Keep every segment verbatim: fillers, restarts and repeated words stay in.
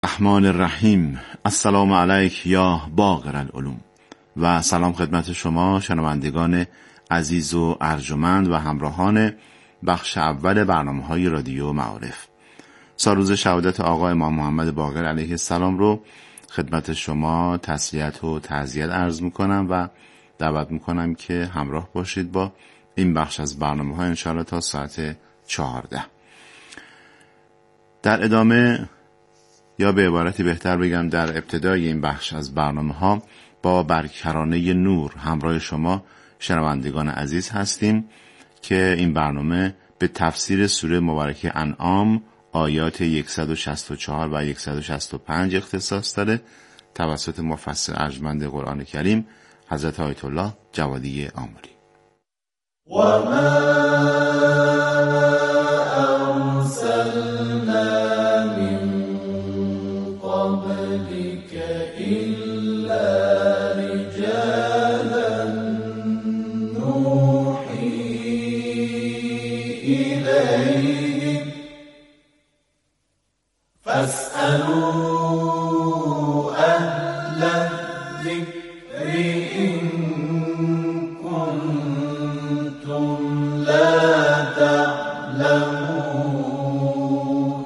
الرحمن الرحیم. السلام علیک یا باقر العلوم و سلام خدمت شما شنوندگان عزیز و ارجمند و همراهان بخش اول برنامه‌های رادیو معارف. سالروز شهادت آقا امام محمد باقر علیه السلام رو خدمت شما تسلیت و تعزیت عرض میکنم و دعوت میکنم که همراه باشید با این بخش از برنامه‌ها انشاءالله تا ساعت چهارده. در ادامه یا به عبارتی بهتر بگم در ابتدای این بخش از برنامه ها با برکرانه نور همراه شما شنوندگان عزیز هستیم که این برنامه به تفسیر سوره مبارکه انعام آیات صد و شصت و چهار و صد و شصت و پنج اختصاص داره توسط مفسر ارجمند قرآن کریم حضرت آیت الله جوادی آمری. و ما ارسلنا فاسألوا أهل الذكر إن كنتم لا تعلمون.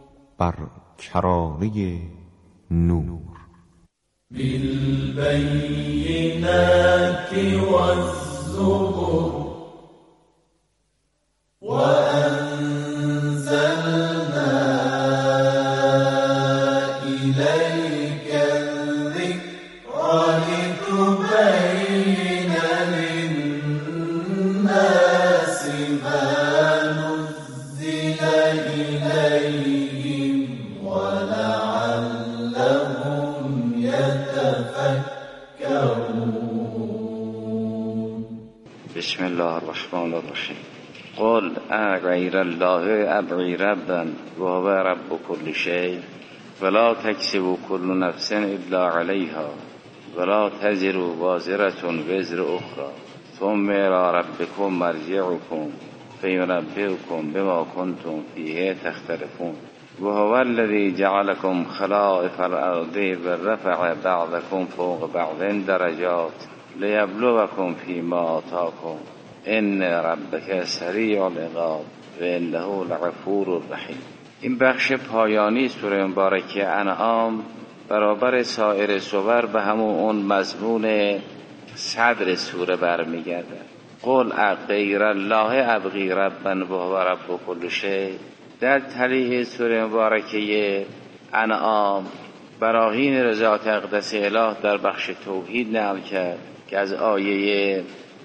برکرانه نور بالبينات والزبر بسم الله الرحمن الرحیم. قل اغیر الله ابغی ربا وهو رب كل شيء ولا تكسب كل نفس الا عليها ولا تزر وازرة وزر اخرى ثم الى ربكم مرجعكم فينبئكم بما كنتم فيه تختلفون وهو الذي جعلكم خلائف الارض ورفع بعضكم فوق بعض درجات لیبلوکم فیما آتاکم ان ربک سریع العقاب و انه لغفور رحیم. این بخش پایانی سوره مبارکه انعام برابر سایر سور به همون اون مضمون صدر سوره برمیگرده. قل اغیر الله ابغی ربا وهو رب كل شيء. در تلیه سوره مبارکه انعام براهین رضایت اقدس اله در بخش توحید نقل کرد که از آیه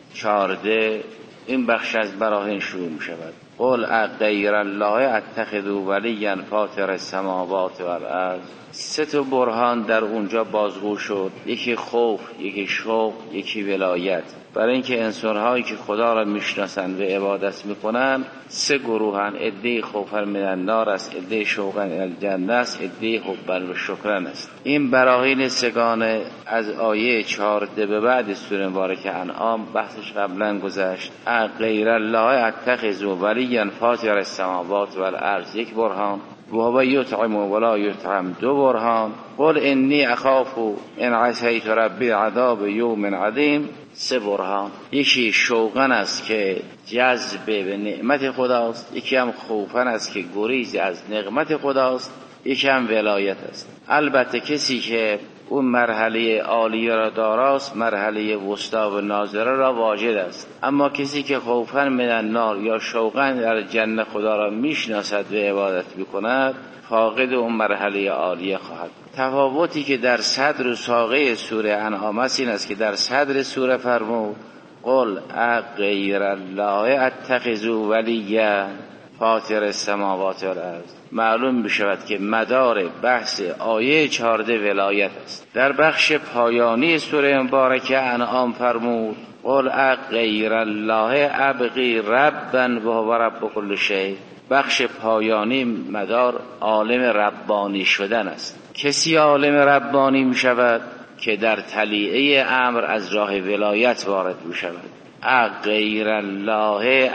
چهارده این بخش از براهین شروع می شود. قل اغیر الله اتخذ ولیا فاطر السماوات والارض. سه تا برهان در اونجا بازگو شد، یکی خوف، یکی شوق، یکی ولایت. برای اینکه انسان‌هایی که خدا را میشناسند و عبادت میکنند سه گروهن، عده خوفن من النار است، عده شوقن الجنه است، عده حبن و شکرن است. این براهین سگانه از آیه چهارده به بعد سوره مبارکه انعام بحثش قبلا گذشت. غیر الله اتخذ ولیا فاطر السماوات والارض یک برهان، و هو یطعم ولا یطعم دو برهان. قل انی اخاف ان عصیت ربی عذاب یوم عظیم سه برهان. یکی شوقن است که جذب به نعمت خداست، یکی هم خوفن است که گریز از نقمت خداست، یکی هم ولایت است. البته کسی که اون مرحله عالیه را داراست مرحله وسطا و ناظره را واجد است، اما کسی که خوفن من النار یا شوقن در جنت خدا را میشناسد و عبادت میکند فاقد اون مرحله عالیه خواهد. تفاوتی که در صدر و ساقه سوره انعام است این است که در صدر سوره فرمود قل اغیر الله اتخذ ولیا فاطر السماوات والارض. معلوم بشود که مدار بحث آیه چهارده ولایت است. در بخش پایانی سوره مبارکه انعام فرمود قل اغیر الله ابغی ربا وهو رب كل شيء. بخش پایانی مدار عالم ربانی شدن است. کسی عالم ربانی می شود که در تلیعه امر از راه ولایت وارد می شود. غیر الله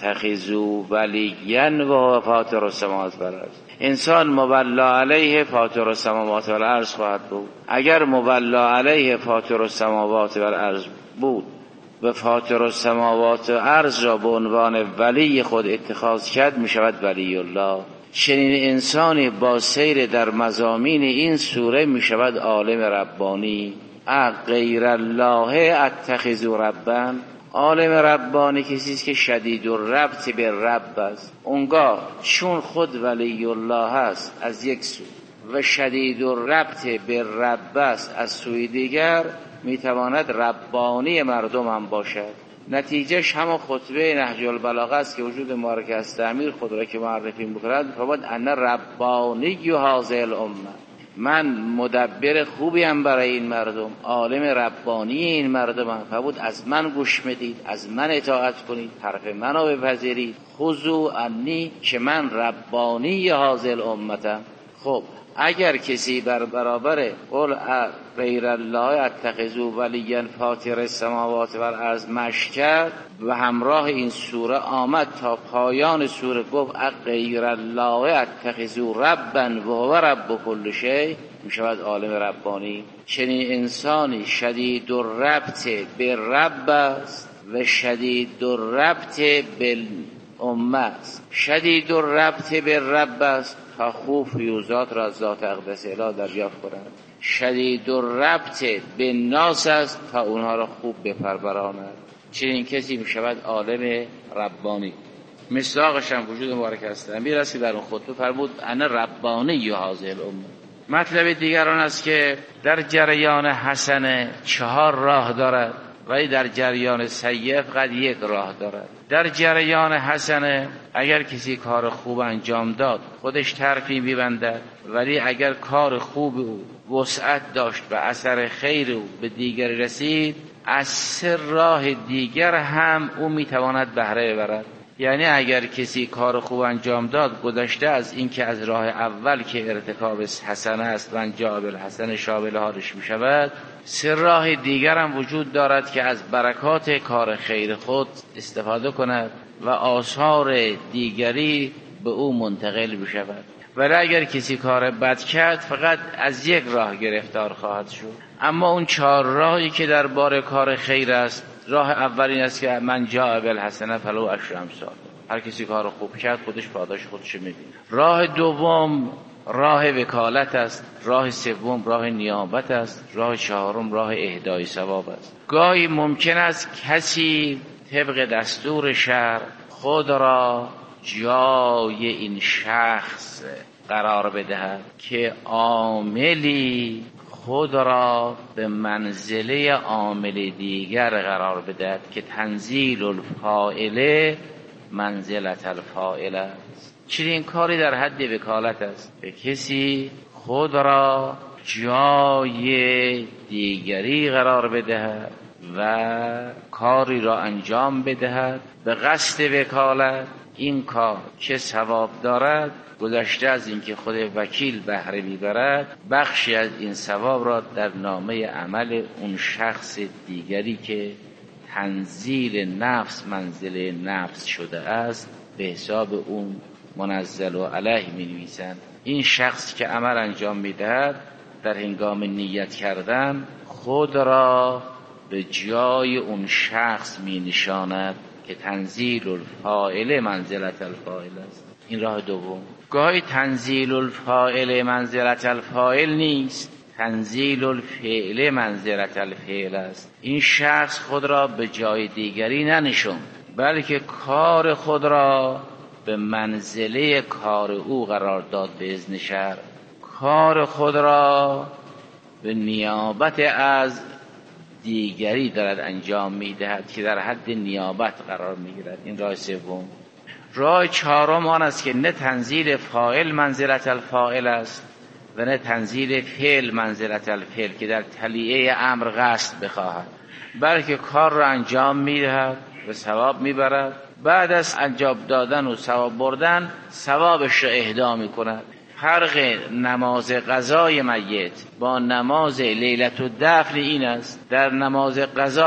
اتخذوا ولیا و فاطر السماوات والارض. انسان مبلا علیه فاطر السماوات والارض خواهد بود. اگر مبلا علیه فاطر السماوات والارض بود و فاطر السماوات و ارض را به عنوان ولی خود اتخاذ کرد، می شود ولی الله. چنین انسانی با سیر در مضامین این سوره می شود عالم ربانی. غیر الله اتخذوا ربا. عالم ربانی کسی است که شدید الربط به رب است. اونگاه چون خود ولی الله است از یک سو و شدید الربط به رب است از سوی دیگر، میتواند ربانی مردم هم باشد. نتیجهش همون خطبه نهج البلاغه است که وجود مبارک استعمیر خود را که معرفی می‌کند، فرمود ان ربانی هذه الامه، من مدبر خوبی هم برای این مردم، عالم ربانی این مردم هم. فرمود از من گوش بدید، از من اطاعت کنید، حرف منو بپذیرید. خذوا عنی که من ربانی هذه الامه. خب اگر کسی بر برابر قول غیر الله اتخذوا ولیا فاطر السماوات والارض مشی کرد و همراه این سوره آمد تا پایان سوره گفت غیر الله اتخذوا ربا و هو رب کل شیء، می شود عالم ربانی. چنین انسانی شدید الربط به رب است و شدید الربط به امه است. شدید الربط به رب است تا خوب فیوزات را از ذات اقدس اله دریافت کنند. شدید الربط به ناس است تا اونها را خوب بپروراند. چنین کسی می شود عالم ربانی. مصداقش هم وجود مبارک است. امیر رسی در اون خطبه فرمود انا ربانی هذه الامه. مطلب دیگر آن است که در جریان حسنه چهار راه دارد ولی در جریان سیئه فقط یک راه دارد. در جریان حسنه اگر کسی کار خوب انجام داد خودش ترفیع می‌بندد، ولی اگر کار خوب او وسعت داشت و اثر خیر او به دیگر رسید، از سه راه دیگر هم او میتواند بهره ببرد. یعنی اگر کسی کار خوب انجام داد، گذشته از این که از راه اول که ارتکاب حسنه است و انجام الحسن شامل حالش می شود، سه راه دیگر هم وجود دارد که از برکات کار خیر خود استفاده کند و آثار دیگری به او منتقل می شود. ولی اگر کسی کار بد کرد فقط از یک راه گرفتار خواهد شد. اما اون چهار راهی که در بار کار خیر است، راه اول این است که من جاء بالحسنه فله عشر امثالها. هر کسی کار خوب کرد خودش پاداش خودش می‌بینه. راه دوم راه وکالت است، راه سوم راه نیابت است، راه چهارم راه اهدای ثواب است. گاهی ممکن است کسی طبق دستور شرع خود را جای این شخص قرار بدهد که عاملی خود را به منزله عامل دیگر قرار بدهد که تنزیل الفاعله منزلت الفاعله است. چنین کاری در حد وکالت است که کسی خود را جای دیگری قرار بدهد و کاری را انجام بدهد به قصد وکالت. این کار چه ثواب دارد، گذشته از اینکه خود وکیل بهره میبرد، بخشی از این ثواب را در نامه عمل اون شخص دیگری که تنزیل نفس منزل نفس شده است به حساب اون منزل و علیه می نویسند. این شخص که عمل انجام میدهد در هنگام نیت کردن خود را به جای اون شخص می نشاند که تنزیل الفاعل منزلت الفاعل است. این راه دوم. گاهی تنزیل الفاعل منزلت الفاعل نیست، تنزیل الفعل منزلت الفعل است. این شخص خود را به جای دیگری ننشون، بلکه کار خود را به منزله کار او قرار داد به اذن شرع. کار خود را به نیابت از دیگری دارد انجام میدهد که در حد نیابت قرار میگیرد. این راه سوم. راه چهارم آن است که نه تنزیل فاعل منزلت الفاعل است و نه تنزیل فعل منزلت الفعل که در تلیعه امر قصد بخواهد، بلکه کار را انجام میدهد و ثواب میبرد. بعد از انجام دادن و ثواب بردن ثوابش را اهدا میکند. فرق نماز قضای میت با نماز لیلت الدفن این است: در نماز قضا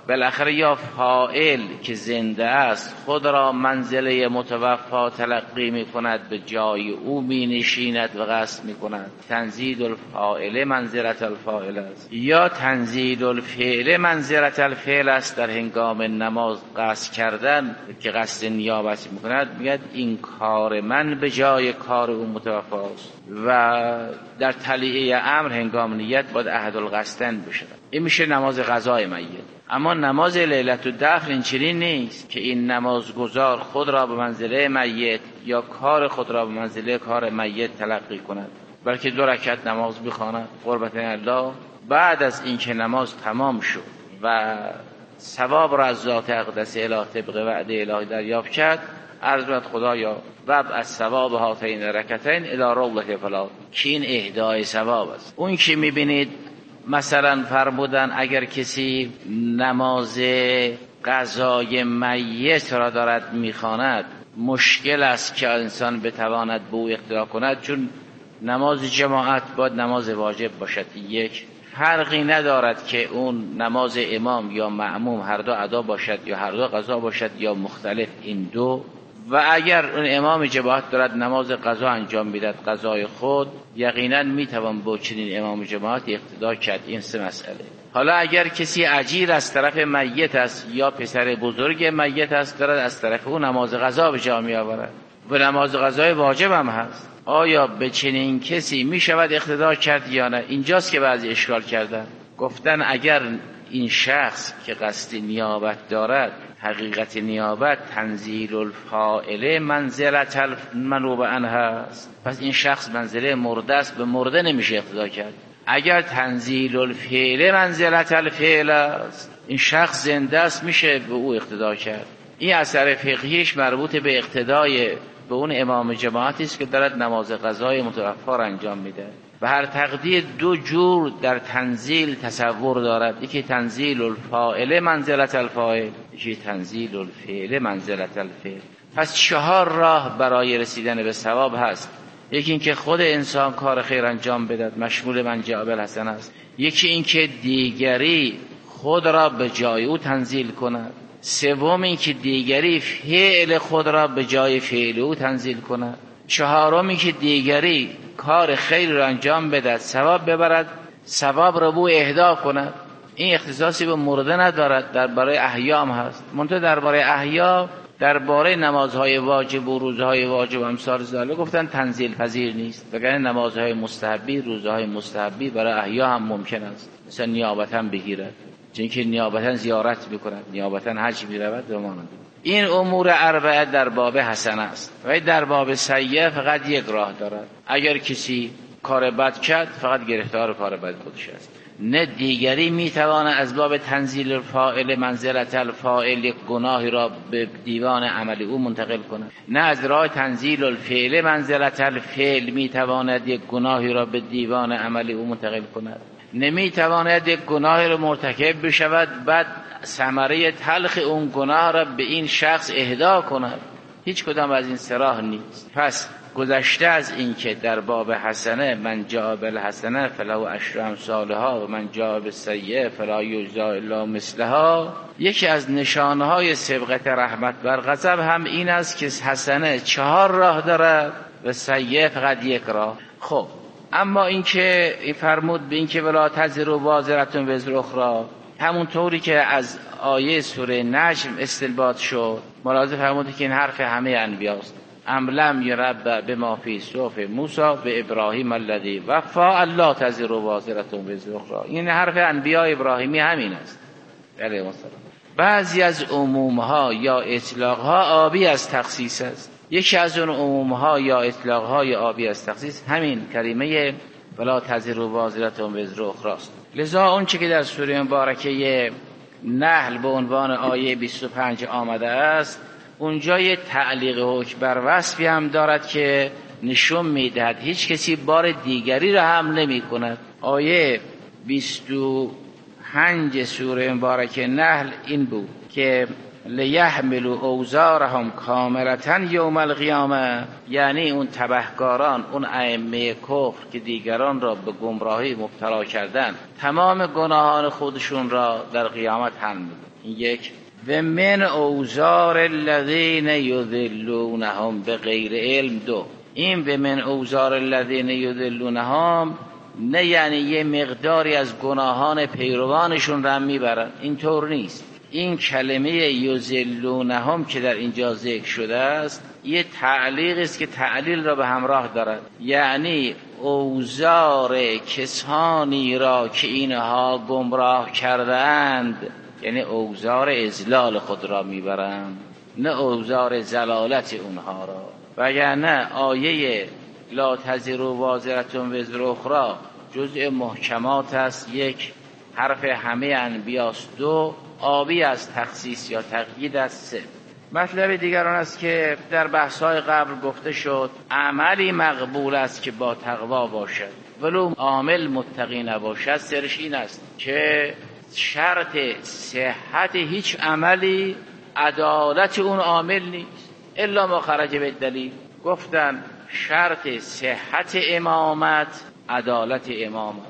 بالاخره یا فاعل که زنده است خود را منزله متوفا تلقی می کند، به جای او می نشیند و قصد می کند. تنزیل الفاعل منزلت الفاعل است، یا تنزیل الفعل منزلت الفعل است. در هنگام نماز قصد کردن که قصد نیابت می کند میگد این کار من به جای کار او متوفاست، و در تلیعه امر هنگام نیت باید احد القصدین بشه. این میشه نماز قضای میت. اما نماز لیلة الدفن این چنین نیست که این نمازگزار خود را به منزله میت یا کار خود را به منزله کار میت تلقی کند، بلکه دو رکعت نماز بخواند قربت الله. بعد از اینکه نماز تمام شد و ثواب را از ذات اقدس الهی طبق وعده الهی دریافت کرد، عرض کند خدایا رب از ثواب هاتین رکعتین الی روضه فلان، که این اهدای ثواب است. اون که میبینید مثلا فرمودن اگر کسی نماز قضای میت را دارد میخواند مشکل است که انسان بتواند به او اقتدا کند، چون نماز جماعت باید نماز واجب باشد. یک فرقی ندارد که اون نماز امام یا معموم هر دو ادا باشد یا هر دو قضا باشد یا مختلف این دو. و اگر اون امام جماعت دارد نماز قضا انجام میدهد قضای خود، یقینا میتوان با چنین امام جماعت اقتدا کرد. این سه مسئله. حالا اگر کسی اجیر از طرف میت است یا پسر بزرگ میت است دارد از طرف او نماز قضا به جا می آورد و نماز قضای واجب هم هست، آیا به چنین کسی می شود اقتدا کرد یا نه؟ اینجاست که بعضی اشکال کردن، گفتن اگر این شخص که قصد نیابت دارد حقیقت نیابت تنزیل الفاعل منزلت المنوب عنه است، پس این شخص منزله مرده است، به مرده نمیشه اقتدا کرد. اگر تنزیل الفعل منزلت الفعل است، این شخص زنده است، میشه به او اقتدا کرد. این اثر فقهیش مربوط به اقتدای به اون امام جماعتی است که دارد نماز قضای متوفا را انجام میده. و هر تقدیر دو جور در تنزیل تصور دارد، یکی تنزیل الفاعل منزلت الفاعل، یکی تنزیل الفعل منزلت الفعل. پس چهار راه برای رسیدن به ثواب هست. یکی این که خود انسان کار خیر انجام بدهد، مشمول من جاء بالحسن است. یکی این که دیگری خود را به جای او تنزیل کند. سوم این که دیگری فعل خود را به جای فعل او تنزیل کند. چهارم این که دیگری کار خیر را انجام بدهد، ثواب ببرد، ثواب را به او اهدا کند. این اختصاصی به مرده ندارد، درباره احیام هست. منتها درباره احیا، درباره نمازهای واجب و روزهای واجب و امثال ذالک گفتن تنزیل پذیر نیست، وگرنه نمازهای مستحبی، روزهای مستحبی برای احیا هم ممکن است، مثلا نیابتا بگیرد، چون که نیابتا زیارت میکند، نیابتا حج میرود و مانند. این امور اربعه در باب حسن است. و در باب سیئه فقط یک راه دارد. اگر کسی کار بد کرد فقط گرفتار کار بد خودش است، نه دیگری میتواند از باب تنزیل الفاعل منزلت الفاعل یک گناهی را به دیوان عمل او منتقل کند، نه از راه تنزیل الفعل منزلت الفعل میتواند یک گناهی را به دیوان عمل او منتقل کند. نمیتواند یک گناهی را مرتکب بشود بعد ثمره تلخ اون گناه را به این شخص اهدا کند. هیچ کدام از این سه راه نیست. پس گذشته از این که در باب حسنه من جاء بالحسنه فله عشر امثالها و من جاء بالسیئه فلا یجزی الا مثلها، یکی از نشانهای سبقت رحمت بر غضب هم این است که حسنه چهار راه دارد و سیئه فقط یک راه. خب اما این که فرمود به این که ولا تزر وازرة وزر اخرى، همون طوری که از آیه سوره نجم استنباط شد، ملاحظه فرمود که این حرف همه انبیاست. ام لم یرب بما فی صحف موسی و ابراهیم الذی وفا الا تزر وازرة وزر اخرى. این حرف انبیاء ابراهیمی همین است علیهم السلام. بعضی از عمومها یا اطلاقها آبی از تخصیص است. یکی از اون عمومها یا اطلاقهای آبی از تخصیص همین کلمه ولا تزر وازرة وزر اخرى است. لذا اون چه که در سوره مبارکه نحل به عنوان آیه بیست و پنج آمده است، اونجا یه تعلیق حکم بر وصفی هم دارد که نشون میدهد هیچ کسی بار دیگری را هم نمی کند. آیه بیست و پنج سوره مبارکه نحل این بود که لیحملوا اوزارهم کاملة یوم القیامه، یعنی اون تبهکاران، اون ائمه کفر که دیگران را به گمراهی مبتلا کردن، تمام گناهان خودشون را در قیامت حمل می‌کنند. این یک. و من اوزار الذین یضلونهم بغیر علم. دو، این به من اوزار الذین یضلونهم نه یعنی یه مقداری از گناهان پیروانشون را میبرن، اینطور نیست. این کلمه یضلونهم که در اینجا ذکر شده است یه تعلیق است که تعلیل را به همراه دارد، یعنی اوزار کسانی را که اینها گمراه کردند، یعنی اوزار اضلال خود را میبرند، نه اوزار زلالت اونها را. وگرنه آیه لا تزر وازرة وزر اخرى جزء محکمات است، یک حرف همه انبیاست، دو آبی از تخصیص یا تقیید است، سه. مطلب دیگر آن است که در بحث‌های قبل گفته شد عملی مقبول است که با تقوا باشد ولو عامل متقی نباشد. سرش این است که شرط صحت هیچ عملی عدالت اون عامل نیست الا ما خرج به دلیل. گفتن شرط صحت امامت عدالت امامت،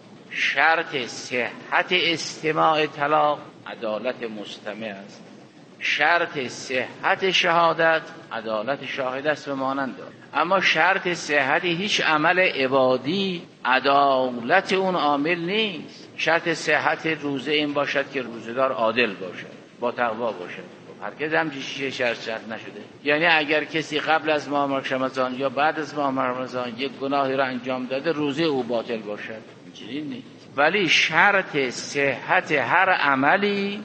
شرط صحت استماع طلاق عدالت مستمع است، شرط صحت شهادت عدالت شاهد است و مانند دارد. اما شرط صحت هیچ عمل عبادی عدالت اون عامل نیست. شرط صحت روزه این باشد که روزه‌دار عادل باشد، با تقوا باشد. هرگز هم چیزی شرط شرط نشده. یعنی اگر کسی قبل از ماه رمضان یا بعد از ماه رمضان یک گناهی را انجام داده روزه او باطل باشد، اینجوری نیست. ولی شرط صحت هر عملی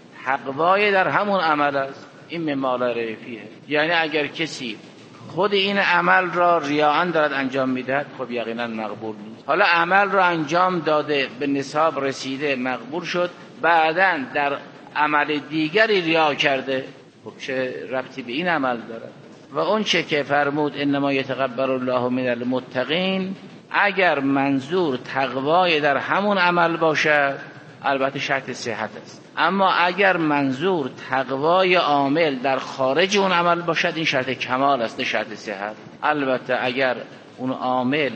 تقوای در همون عمل است. این ممالا رفیه. یعنی اگر کسی خود این عمل را ریاءً دارد انجام میدهد، خب یقینا مقبول نیست. حالا عمل را انجام داده به نصاب رسیده مقبول شد، بعداً در عمل دیگری ریا کرده، خب چه ربطی به این عمل دارد؟ و اون چه که فرمود انما یتقبل الله من المتقین، اگر منظور تقوای در همون عمل باشد البته شرط صحت است، اما اگر منظور تقوای عامل در خارج اون عمل باشد این شرط کمال است نه شرط صحت. البته اگر اون عامل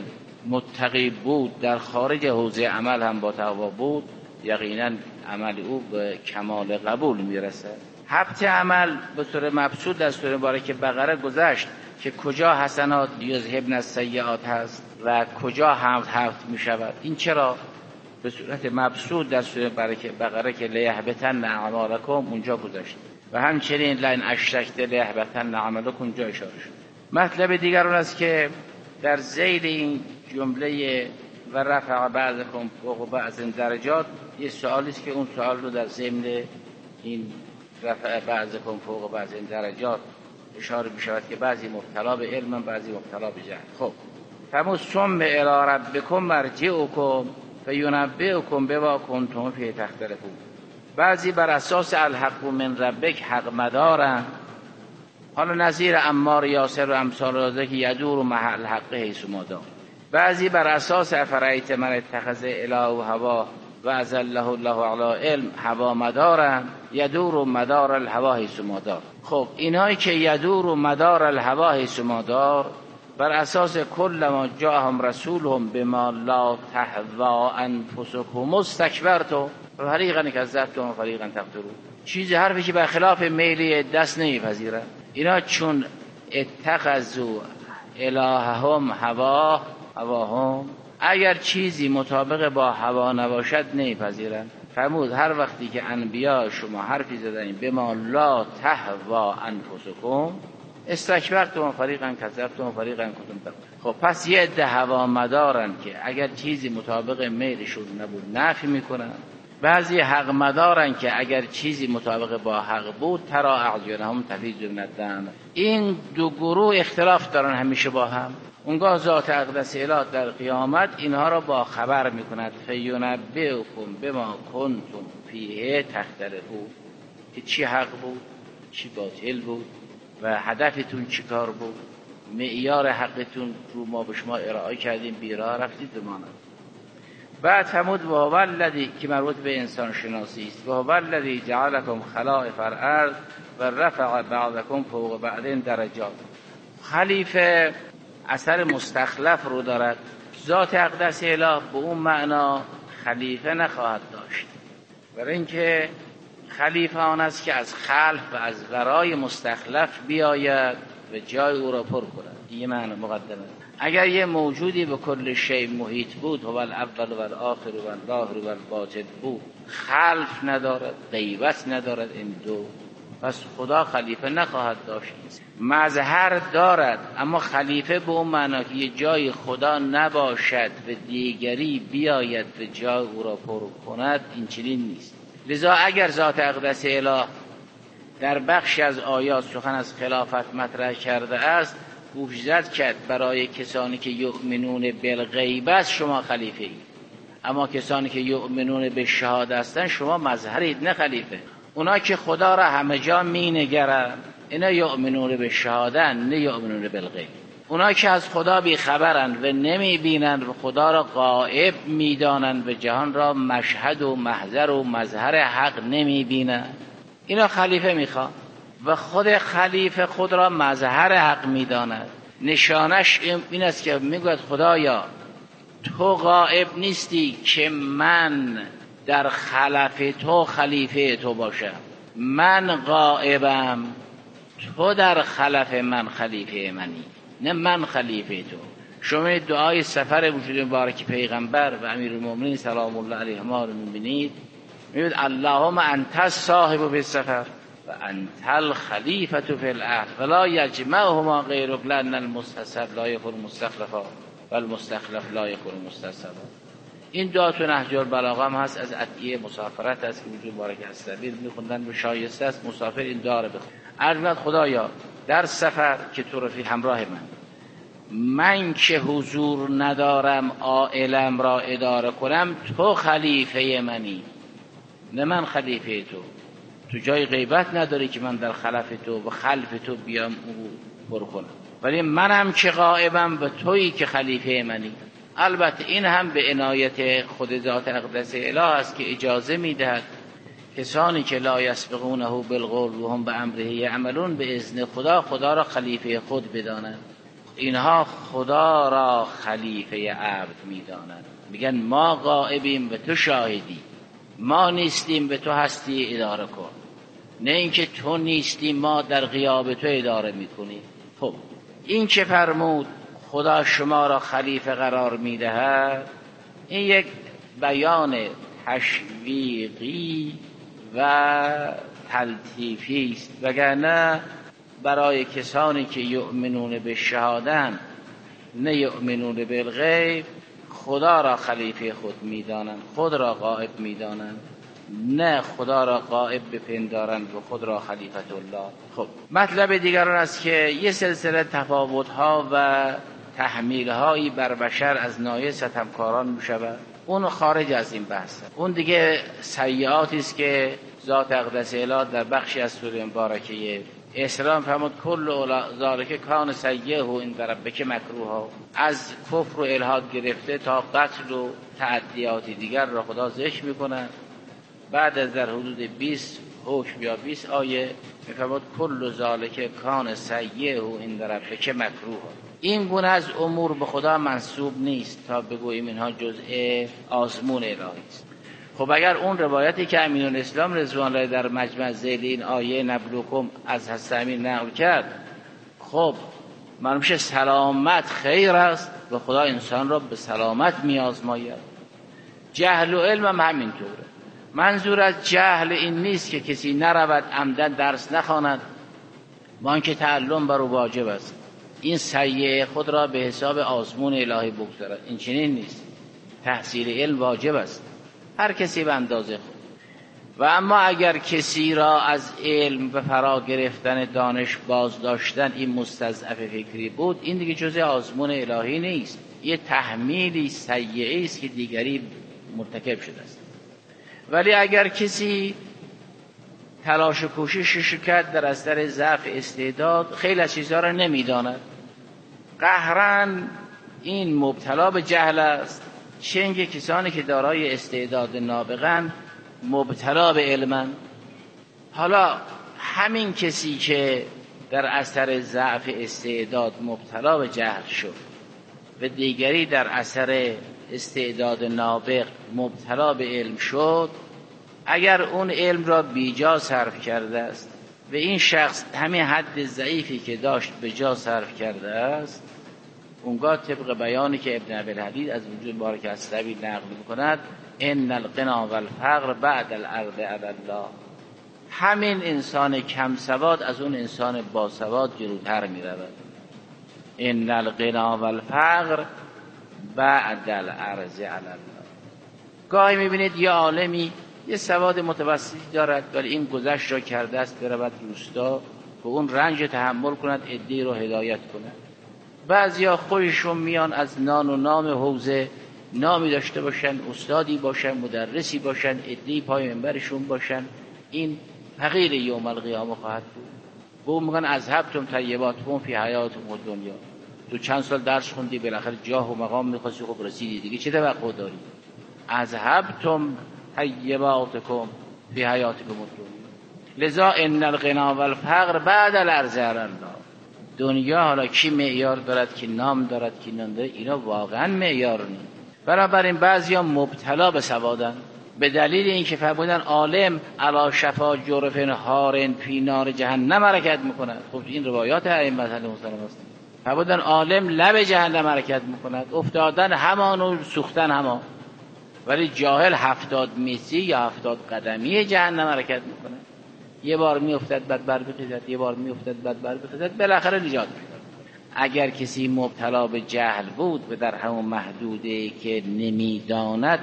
متقی بود در خارج حوزه عمل هم با تقوا بود یقینا عمل او به کمال قبول میرسد. حبط عمل به طور مبسوط در سوره مبارکه بقره گذشت که کجا حسنات یذهبن السیئات هست و کجا حمد حفظ می شود. این چرا به صورت مبسوط در سوره بقره که لیحبطن اعمالکم اونجا گذشت و همچنین لئن اشرکت لیحبطن عملکم اونجا اشاره شد. مطلب دیگر اون است که در ذیل این جمله و رفع بعضکم فوق بعض درجات یه سوالی است که اون سوال رو در ضمن این رفع بعضکم فوق بعض درجات اشاره می شود که بعضی مبتلا به علم بعضی مبتلا به جهل. خب فموس ثم الی ربکم مرجعکم فینبئکم بما کنتم فیه تختلفون. بعضی بر اساس الحق من ربک حق مدارن، حالا نظیر عمار یاسر و امثال رازه که یدور و محل حق حیث مادام. بعضی بر اساس افرایت من اتخذ اله و هوا و ازله الله علی علم هوا مدارن یدور و مدار الهوا حیث مادار. خب اینایی که یدور و مدار الهوا حیث مادار بر اساس کل ما جاءهم رسولهم بما لا تهوا انفسکم استکبرتم و فریقا کذبتم و فریقا تقتلون. چیزی حرفی که برخلاف میل دست نمیپذیرن. اینا چون اتخذوا الههم هوا هواهم، اگر چیزی مطابق با هوا نباشد نمیپذیرن. فرمود هر وقتی که انبیا شما حرفی زدن بما لا تهوا انفسکم استکبرتم و فریقا کذبتم و فریقا کنتم تقتلون. خب پس یه عده هوا مدارن که اگر چیزی مطابق میلشون نبود نفی میکنن، بعضی حق مدارن که اگر چیزی مطابق با حق بود ترا اعینهم تفیض من الدم. این دو گروه اختلاف دارن همیشه با هم. اونگاه ذات اقدس اله در قیامت اینها را با خبر میکند فینبئکم بما کنتم فیه تختلفون، که چی حق بود چی باطل بود و هدفتون چی کار بود، معیار حقتون رو ما به شما ارائه کردیم بیراه رفتید بماند. بعد فرمود و هو الذی که مربوط به انسان شناسی است، و هو الذی جعلکم خلائف الارض و رفع بعضکم فوق بعض درجات. خلیفه اثر مستخلف رو دارد. ذات اقدس اله به اون معنا خلیفه نخواهد داشت، برای اینکه خلیفه آن است که از خلف و از ورای مستخلف بیاید و جای او را پر کند. این معنی مقدمه. اگر یه موجودی به کل شی محیط بود، هو الاول و الاخر و الظاهر و الباطن بود، خلف ندارد، غیبت ندارد، این دو، پس خدا خلیفه نخواهد داشت. مظهر دارد، اما خلیفه به اون معنا که یه جای خدا نباشد و دیگری بیاید و جای او را پر کند، این چنین نیست. لذا اگر ذات اقدس اله در بخشی از آیات سخن از خلافت مطرح کرده است، گوشزد کرد برای کسانی که یؤمنون بالغیب است شما خلیفه اید، اما کسانی که یؤمنون به شهادت هستند شما مظهرید نه خلیفه. اونا که خدا را همه جا می نگرن اینا یؤمنون به شهادت نه یؤمنون بالغیب. اونا که از خدا بی خبرند و نمی بینند و خدا را غائب می دانند و جهان را مشهد و محضر و مظهر حق نمی بینند، اینا خلیفه می خواه و خود خلیفه خود را مظهر حق می داند. نشانش این است که می گوید خدایا تو غائب نیستی که من در خلف تو خلیفه تو باشم، من غائبم تو در خلف من خلیفه منی، نه من خلیفه تو. شما دعای سفر وجود مبارک پیغمبر و امیرالمومنین سلام الله علیهما رو میبینید، میبینید اللهم انت صاحب فی السفر و انت الخلیفه فی الارض ولا یجمعهما غیرک لان المستصف لا یکون مستخلفا و المستخلف لا یکون مستصفا. این دعا تو نهج البلاغه هم هست، از ادعیه مسافرت است که وجود مبارک السبیل میخوندن و شایسته است مسافر این دعا رو بخونه. عرض خدایا در سفر که تو رفیق همراه من، من که حضور ندارم عائلم را اداره کنم، تو خلیفه منی نه من خلیفه تو. تو جای غیبت نداری که من در خلف تو و خلف تو بیام او پر کنم، ولی منم که غائبم و تویی که خلیفه منی. البته این هم به عنایت خود ذات اقدس اله است که اجازه میدهد کسانی که لا یسبقونه بالقول و هم به امره یعملون به اذن خدا خدا را خلیفه خود بدانند. اینها خدا را خلیفه عبد میدانند، میگن ما غائبیم و تو شاهدی، ما نیستیم و تو هستی اداره کن، نه اینکه تو نیستی ما در غیاب تو اداره میکنی. خب این که فرمود خدا شما را خلیفه قرار میدهد، این یک بیان تشویقی و تلطیفی است، وگرنه برای کسانی که یؤمنون به شهادت نه یؤمنون بالغیب خدا را خلیفه خود میدانند، خود را غائب میدانند، نه خدا را غائب بپندارند و خود را خلیفت الله. خب مطلب دیگر آن است که یه سلسله تفاوت‌ها و تحمیل‌هایی بر بشر از ناحیه ستمکاران می‌شود، اون خارج از این بحثه. اون دیگه سیئاتی است که ذات اقدس اله در بخشی از سوره مبارکه اسلام فرمود کل ذالک کان سیئه عند ربک مکروها، از کفر و الحاد گرفته تا قتل و تعدیات دیگر را خدا ذکر میکنه. بعد از در حدود بیست حکم یا بیست آیه میفرمود کل ذالک کان سیئه عند ربک مکروها. این گونه از امور به خدا منسوب نیست تا بگوییم اینها جزء آزمون الهی است. خب اگر اون روایتی که امین الاسلام رضوان الله در مجمع ذیل این آیه نبلوکم از حضرت امین نقل کرد، خب معلوم میشه سلامت خیر است و خدا انسان را به سلامت میازماید. جهل و علم هم همینطوره. منظور از جهل این نیست که کسی نرود عمدن درس نخواند با اینکه تعلم بر او واجب است، این سیئه خود را به حساب آزمون الهی بگذارد، این چنین نیست. تحصیل علم واجب است، هر کسی به اندازه خود. و اما اگر کسی را از علم و فرا گرفتن دانش باز داشتن این مستضعف فکری بود، این دیگه جزء آزمون الهی نیست، یه تحمیلی سیئه است که دیگری مرتکب شده است. ولی اگر کسی تلاش و کوششش کرد در اثر ضعف استعداد خیلی از چیزها را نمیداند، قهرن این مبتلا به جهل است چه اینکه کسانی که دارای استعداد نابغن مبتلا به علمن. حالا همین کسی که در اثر ضعف استعداد مبتلا به جهل شد و دیگری در اثر استعداد نابغ مبتلا به علم شد، اگر اون علم را بیجا صرف کرده است و این شخص همین حد ضعیفی که داشت به جا صرف کرده است، اونگاه طبق بیانی که ابن ابی‌الحدید از وجود مبارک الصبی نقل می‌کند، ان الغنا والفقر بعد الارض علی الله، همین انسان کم سواد از اون انسان با سواد جلوتر می‌رود. ان الغنا والفقر بعد الارض علی الله. گاهی می‌بینید یه عالمی یه سواد متوسطی دارد ولی این گذشت را کرده است برود روستا و اون رنج تحمل کند، عده‌ای رو هدایت کند. بعضیا خودشون میان از نان و نام حوزه نامی داشته باشن، استادی باشن، مدرسی باشن، عده‌ای پای منبرشون باشن، این فقیر یوم القیامه خواهد بود. به اون میگن اذهبتم طیباتکم فی حیاتکم الدنیا، تو چند سال درس خوندی بالاخره جاه و مقام می‌خواستی، خب رسیدی دیگه، چه توقع داری؟ اذهبتم طیباتکم فی حیاتکم الدنیا، لذا ان الغنا والفقر بعد الارض علی الله. دنیا حالا کی معیار دارد، کی نام دارد، کی نام دارد، اینا واقعا معیار نیست. بنابراین بعضیا مبتلا به سوادن به دلیل اینکه فرمودن عالم علی شفا جرف هار فی نار جهنم حرکت میکند. خب این روایات ائمه علیهم السلام است. فرمودن عالم لب جهنم حرکت میکند، افتادن همان و سوختن همان. ولی جاهل هفتاد متری یا هفتاد قدمی جهنم حرکت میکند. یه بار میافتد بعد بر بخیزد، یه بار میافتد بعد بر بخیزد، بالاخره نجات می‌یابد. اگر کسی مبتلا به جهل بود و در همون محدوده که نمیداند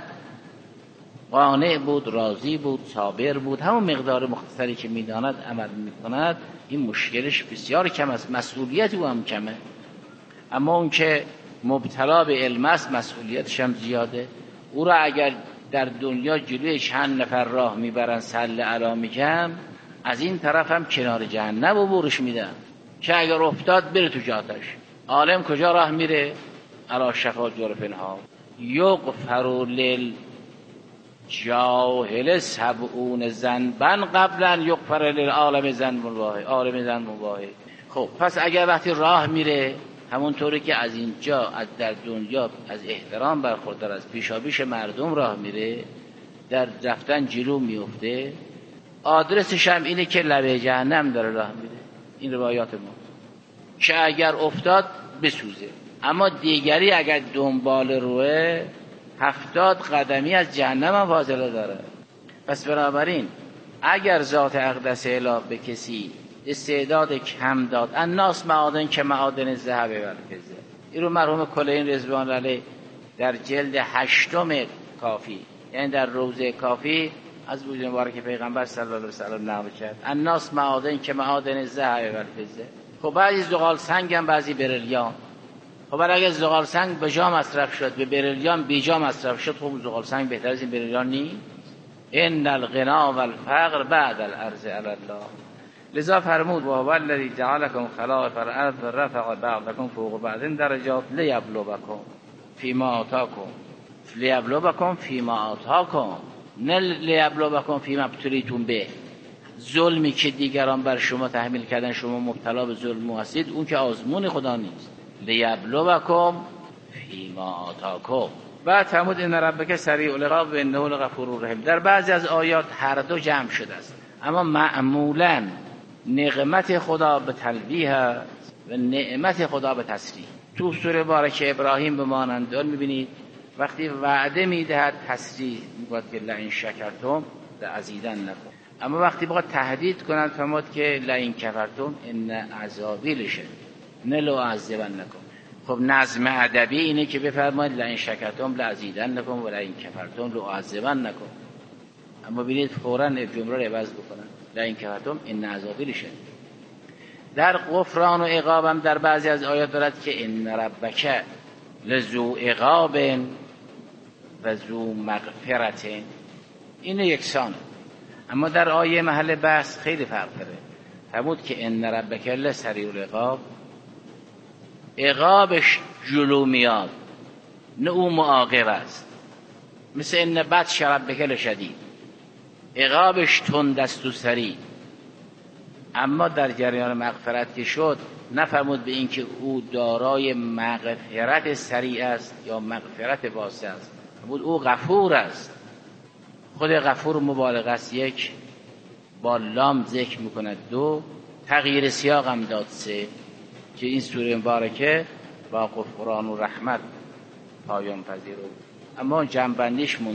قانع بود، راضی بود، صابر بود، همون مقدار مختصری که میداند عمل میکند، این مشکلش بسیار کم است، مسئولیت او هم کمه. اما اون که مبتلا به علم است مسئولیتش هم زیاده. او را اگر در دنیا جلوی چند نفر راه میبرن صلی علی میگم، از این طرف هم کنار جهنم و برش میدن که اگر افتاد بره تو جاتش. عالم کجا راه میره؟ علی شفا جرف ها. یغفر للجاهل سبعون ذنبا قبل ان یغفر للعالم ذنب واحد. عالم ذنب واحد. خب پس اگر وقتی راه میره همونطوری که از اینجا از در دنیا از احترام برخوردار از پیشابیش مردم راه میره، در رفتن جلو میفته، آدرسش هم اینه که لبه جهنم داره راه میره. این روایات ما که اگر افتاد بسوزه. اما دیگری اگر دنبال روه هفتاد قدمی از جهنم هم فاصله داره. پس بنابراین اگر ذات اقدس اله به کسی استعداد کم داد، الناس معادن که معادن ذهب و الفضه، این رو مرحوم کلین رضوان علیه در جلد هشتم کافی، یعنی در روزه کافی از وجود مبارک پیغمبر صلی الله علیه و سلم نقل کرد، الناس معادن که معادن ذهب و الفضه. خب بعضی زغال سنگ هم بعضی بریلیان. خب اگه زغال سنگ به جا مصرف شد به بریلیان بی جا مصرف شد، خب زغال سنگ بهتر از این بریلیان نیست. ان الغنا والفقر بعد الارض علی الله. لذا فرمود و هو الذی جعلکم خلائف الارض و رفع بعضکم فوق بعض درجات لیبلوکم فیما آتاکم لیبلوکم فیما آتاکم، نه لیبلوکم فیما ابتلیتم به. ظلمی که دیگران بر شما تحمیل کردن شما مبتلا به ظلم هستید، اون که آزمون خدا نیست. لیبلوکم فیما آتاکم. بعد فرمود ان ربک سریع العقاب و انه لغفور رحیم. در بعضی از آیات هر دو جمع شده است، اما معمولاً نعمت خدا به تلویح است و نعمت خدا به تصریح. تو سوره بارکه ابراهیم به مانند آن می‌بینید وقتی وعده میدهد تصریح میگوید که لئن شکرتم لازیدنکم، اما وقتی بخواد تهدید کنند فرمود که لئن کفرتم ان عذابی لشدید نه لأعذبنکم. خب نظم ادبی اینه که بفرمایید لئن شکرتم لازیدنکم و لئن کفرتم لأعذبنکم، اما ببینید فوراً جمله رو عوض بکنن لئن کفرتم ان عذابی لشدید. در غفران و عقاب هم در بعضی از آیات دارد که ان ربک لذو عقاب و ذو مغفرت، این یکسانه. اما در آیه محل بحث خیلی فرق داره. فرمود که ان ربک لسریع العقاب، عقابش جلو میاد نه او معاقب است. مثل ان بطش ربک لشدید، عقابش تند است و سریع. اما در جریان مغفرت که شد نفرمود به این که او دارای مغفرت سریع است یا مغفرت واسع است، فرمود او غفور است. خود غفور مبالغه است، یک، با لام ذکر میکند، دو، تغییر سیاق هم داد، سه، که این سوره مبارکه با غفران و رحمت پایان پذیر بود. اما جنبندیش